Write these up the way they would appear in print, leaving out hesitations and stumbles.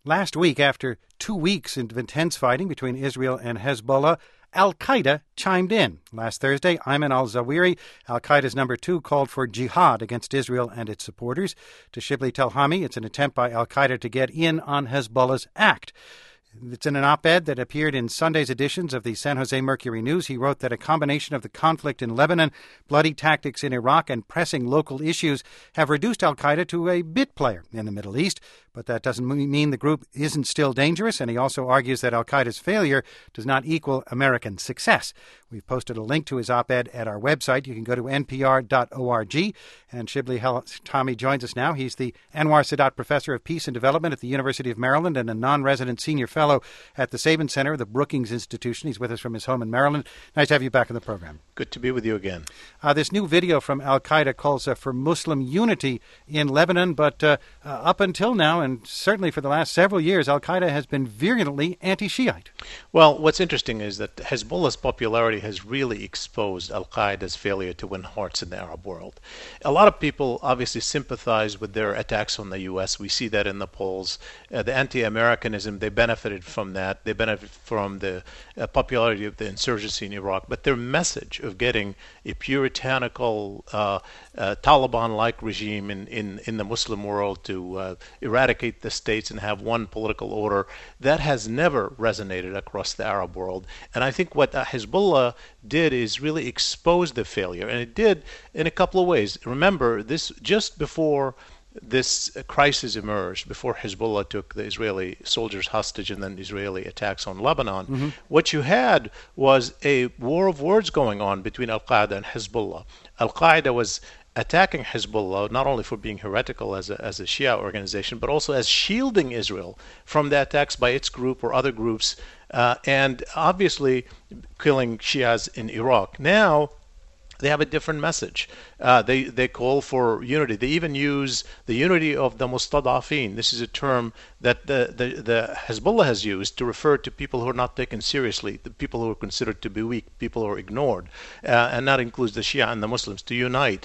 Last week, after 2 weeks of intense fighting between Israel and Hezbollah, Al-Qaeda chimed in. Last Thursday, Ayman al-Zawahiri, Al-Qaeda's number 2, called for jihad against Israel and its supporters. To Shibli Telhami, it's an attempt by Al-Qaeda to get in on Hezbollah's act. It's in an op-ed that appeared in Sunday's editions of the San Jose Mercury News. He wrote that a combination of the conflict in Lebanon, bloody tactics in Iraq, and pressing local issues have reduced al-Qaeda to a bit player in the Middle East. But that doesn't mean the group isn't still dangerous, and he also argues that al-Qaeda's failure does not equal American success. We've posted a link to his op-ed at our website. You can go to npr.org. And Shibli Telhami joins us now. He's the Anwar Sadat Professor of Peace and Development at the University of Maryland and a non-resident senior fellow at the Sabin Center, the Brookings Institution. He's with us from his home in Maryland. Nice to have you back on the program. Good to be with you again. This new video from al-Qaeda calls for Muslim unity in Lebanon, but up until now, and certainly for the last several years, al-Qaeda has been virulently anti-Shiite. Well, what's interesting is that Hezbollah's popularity has really exposed al-Qaeda's failure to win hearts in the Arab world. A lot of people obviously sympathize with their attacks on the U.S. We see that in the polls. The anti-Americanism, they benefited from that. They benefit from the popularity of the insurgency in Iraq. But their message of getting a puritanical Taliban-like regime in the Muslim world to eradicate the states and have one political order, that has never resonated across the Arab world. And I think what Hezbollah did is really expose the failure, and it did in a couple of ways. Remember, this just before this crisis emerged, before Hezbollah took the Israeli soldiers hostage and then Israeli attacks on Lebanon, what you had was a war of words going on between Al-Qaeda and Hezbollah. Al-Qaeda was attacking Hezbollah not only for being heretical as a Shia organization, but also as shielding Israel from the attacks by its group or other groups, and obviously killing Shias in Iraq. Now they have a different message. They call for unity. They even use the unity of the Mustadafin. This is a term that the Hezbollah has used to refer to people who are not taken seriously, the people who are considered to be weak, people who are ignored, and that includes the Shia and the Muslims, to unite.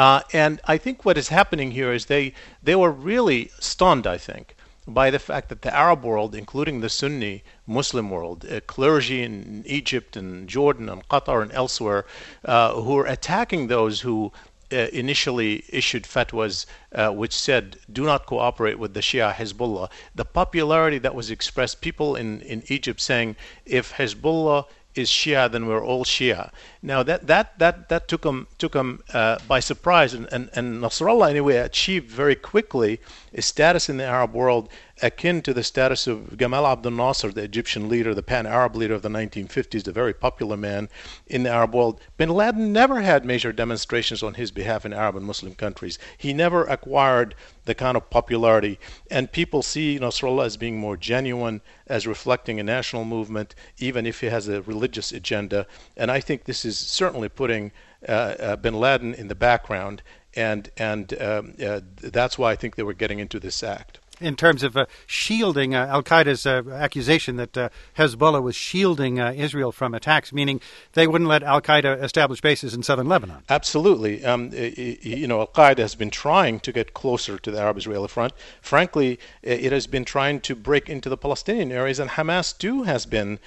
And I think what is happening here is they were really stunned, I think, by the fact that the Arab world, including the Sunni Muslim world, clergy in Egypt and Jordan and Qatar and elsewhere, who are attacking those who initially issued fatwas which said, do not cooperate with the Shia Hezbollah. The popularity that was expressed, people in Egypt saying, if Hezbollah is Shia, then we're all Shia. Now that took them by surprise, and Nasrallah anyway achieved very quickly a status in the Arab world akin to the status of Gamal Abdel Nasser, the Egyptian leader, the pan-Arab leader of the 1950s, the very popular man in the Arab world. Bin Laden never had major demonstrations on his behalf in Arab and Muslim countries. He never acquired the kind of popularity, and people see Nasrallah as being more genuine, as reflecting a national movement, even if he has a religious agenda. And I think this is certainly putting Bin Laden in the background, and that's why I think they were getting into this act. In terms of shielding al-Qaeda's accusation that Hezbollah was shielding Israel from attacks, meaning they wouldn't let al-Qaeda establish bases in southern Lebanon. Absolutely. Al-Qaeda has been trying to get closer to the Arab-Israeli front. Frankly, it has been trying to break into the Palestinian areas, and Hamas too has been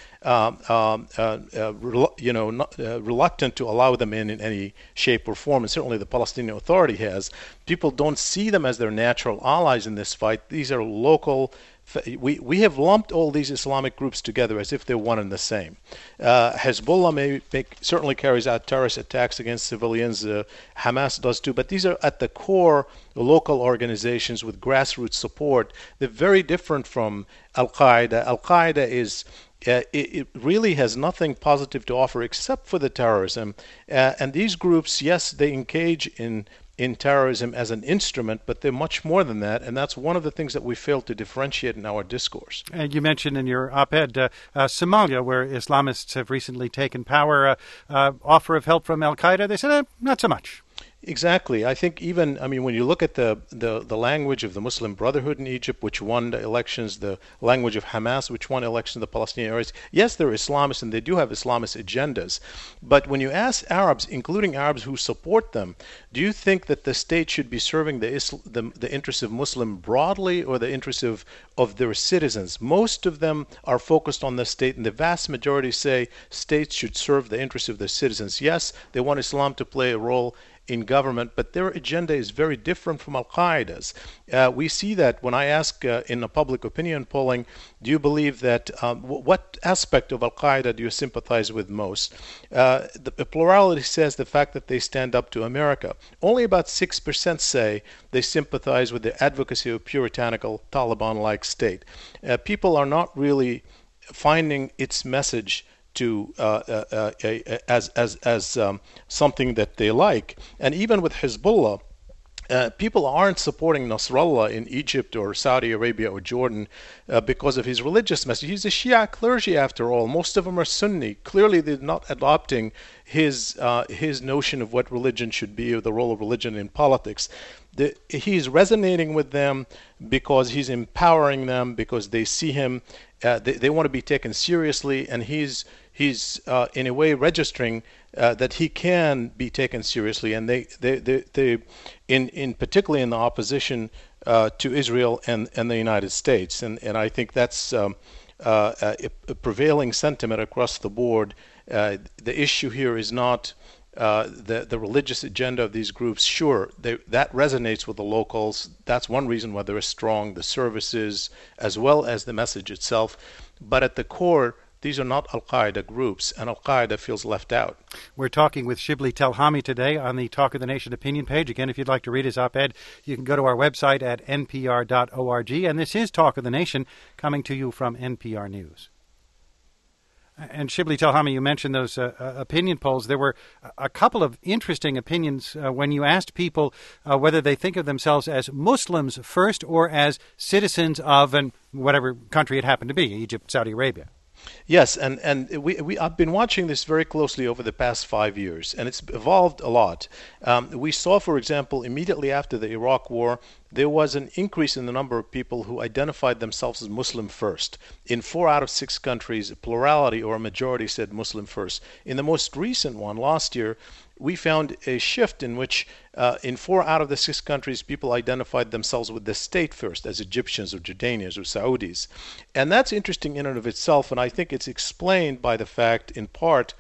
reluctant to allow them in any shape or form, and certainly the Palestinian Authority has. People don't see them as their natural allies in this fight. These are local. We have lumped all these Islamic groups together as if they're one and the same. Hezbollah certainly carries out terrorist attacks against civilians. Hamas does too. But these are at the core local organizations with grassroots support. They're very different from Al-Qaeda. Al-Qaeda is it really has nothing positive to offer except for the terrorism. And these groups, yes, they engage in terrorism as an instrument, but they're much more than that, and that's one of the things that we fail to differentiate in our discourse. And you mentioned in your op-ed Somalia, where Islamists have recently taken power, offer of help from al-Qaeda. They said, not so much. Exactly. I think even, I mean, when you look at the language of the Muslim Brotherhood in Egypt, which won the elections, the language of Hamas, which won elections in the Palestinian areas, yes, they're Islamists and they do have Islamist agendas. But when you ask Arabs, including Arabs who support them, do you think that the state should be serving the interests of Muslim broadly or the interests of their citizens? Most of them are focused on the state, and the vast majority say states should serve the interests of their citizens. Yes, they want Islam to play a role in government, but their agenda is very different from Al-Qaeda's. We see that when I ask in a public opinion polling, do you believe that, what aspect of Al-Qaeda do you sympathize with most? The plurality says the fact that they stand up to America. Only about 6% say they sympathize with the advocacy of puritanical Taliban-like state. People are not really finding its message to as something that they like. And even with Hezbollah, people aren't supporting Nasrallah in Egypt or Saudi Arabia or Jordan because of his religious message. He's a Shia clergy after all. Most of them are Sunni. Clearly, they're not adopting his notion of what religion should be or the role of religion in politics. He's resonating with them because he's empowering them, because they see him, they want to be taken seriously, and he's in a way registering that he can be taken seriously, and they in particularly in the opposition to Israel and the United States, and I think that's a prevailing sentiment across the board. The issue here is not the religious agenda of these groups. Sure, that resonates with the locals. That's one reason why they're strong, the services as well as the message itself. But at the core, these are not Al-Qaeda groups, and Al-Qaeda feels left out. We're talking with Shibli Telhami today on the Talk of the Nation opinion page. Again, if you'd like to read his op-ed, you can go to our website at npr.org. And this is Talk of the Nation, coming to you from NPR News. And Shibli Telhami, you mentioned those opinion polls. There were a couple of interesting opinions when you asked people whether they think of themselves as Muslims first or as citizens of whatever country it happened to be, Egypt, Saudi Arabia. Yes, and I've been watching this very closely over the past 5 years, and it's evolved a lot. We saw, for example, immediately after the Iraq War, there was an increase in the number of people who identified themselves as Muslim first. In 4 out of 6 countries, a plurality or a majority said Muslim first. In the most recent one, last year, we found a shift in which in 4 out of the 6 countries, people identified themselves with the state first, as Egyptians or Jordanians or Saudis. And that's interesting in and of itself, and I think it's explained by the fact, in part,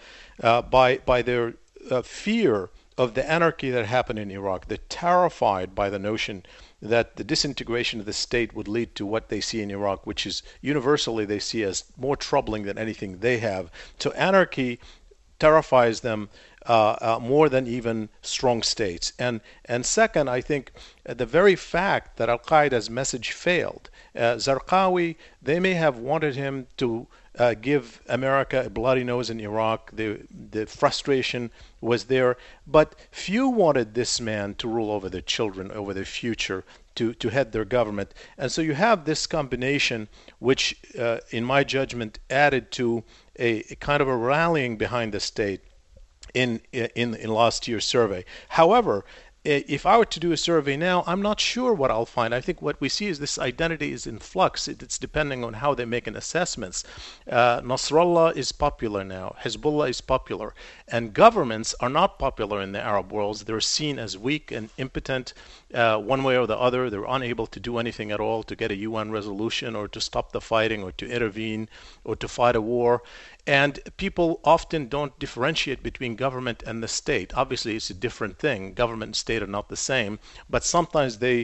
by their fear of the anarchy that happened in Iraq. They're terrified by the notion that the disintegration of the state would lead to what they see in Iraq, which is universally they see as more troubling than anything they have. So anarchy terrifies them more than even strong states. And second, I think the very fact that Al-Qaeda's message failed. Zarqawi, they may have wanted him to give America a bloody nose in Iraq. The frustration was there, but few wanted this man to rule over their children, over their future, to head their government. And so you have this combination, which, in my judgment, added to a kind of a rallying behind the state in last year's survey. However, if I were to do a survey now, I'm not sure what I'll find. I think what we see is this identity is in flux. It's depending on how they make an assessments. Nasrallah is popular now. Hezbollah is popular. And governments are not popular in the Arab world. They're seen as weak and impotent one way or the other. They're unable to do anything at all to get a UN resolution or to stop the fighting or to intervene or to fight a war. And people often don't differentiate between government and the state. Obviously, it's a different thing. Government and state are not the same, but sometimes they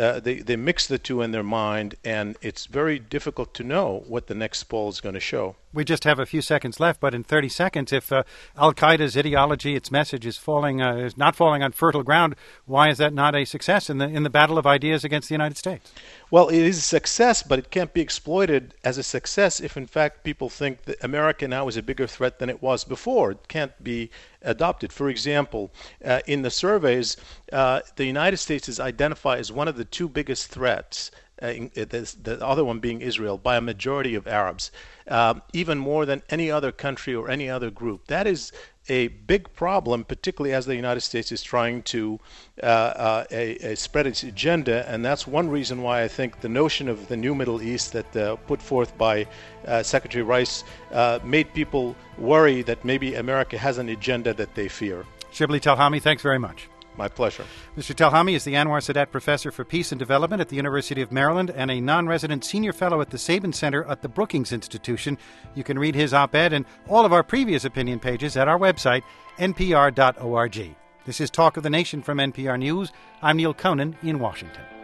mix the two in their mind, and it's very difficult to know what the next poll is going to show. We just have a few seconds left, but in 30 seconds, if Al-Qaeda's ideology, its message is not falling on fertile ground, why is that not a success in the battle of ideas against the United States? Well, it is a success, but it can't be exploited as a success if, in fact, people think that America now is a bigger threat than it was before. It can't be adopted. For example, in the surveys, the United States is identified as one of the 2 biggest threats the other one being Israel, by a majority of Arabs, even more than any other country or any other group. That is a big problem, particularly as the United States is trying to spread its agenda, and that's one reason why I think the notion of the new Middle East that put forth by Secretary Rice made people worry that maybe America has an agenda that they fear. Shibli Telhami, thanks very much. My pleasure. Mr. Telhami is the Anwar Sadat Professor for Peace and Development at the University of Maryland and a non-resident senior fellow at the Sabin Center at the Brookings Institution. You can read his op-ed and all of our previous opinion pages at our website, npr.org. This is Talk of the Nation from NPR News. I'm Neil Conan in Washington.